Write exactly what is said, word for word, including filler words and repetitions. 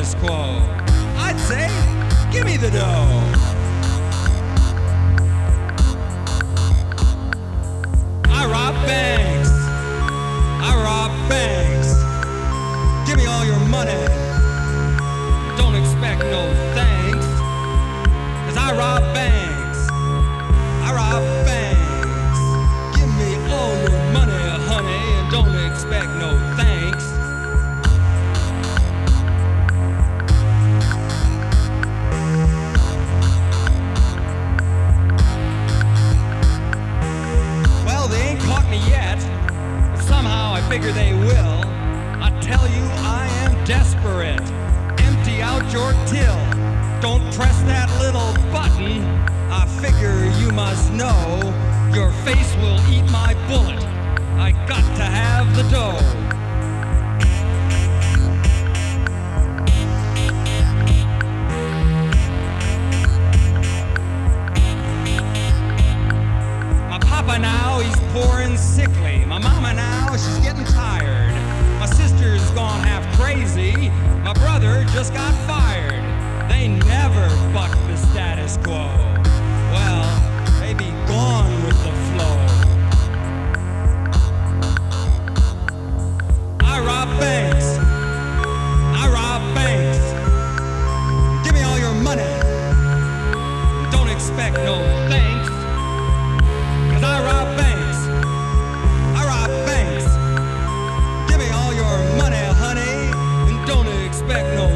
status quo. I'd say, give me the dough. I rob banks. I rob banks. Give me all your money. Don't expect no thanks. 'Cause I rob banks. I rob banks. Give me all your money, honey, and don't expect no thanks. Well, they ain't caught me yet, but somehow I figure they will. I tell you, I am desperate. Empty out your till. Don't press that little button. I figure you must know your face will eat my bullet. I got to have the dough. My papa now, he's poor and sickly. My mama now, she's getting tired. My sister's gone half crazy. My brother just got fired. They never buck the status quo. Well, they be gone with the flow. I rob banks. I rob banks. Give me all your money. Don't expect no thanks. 'Cause I rob banks. I rob banks. Give me all your money, honey, and don't expect no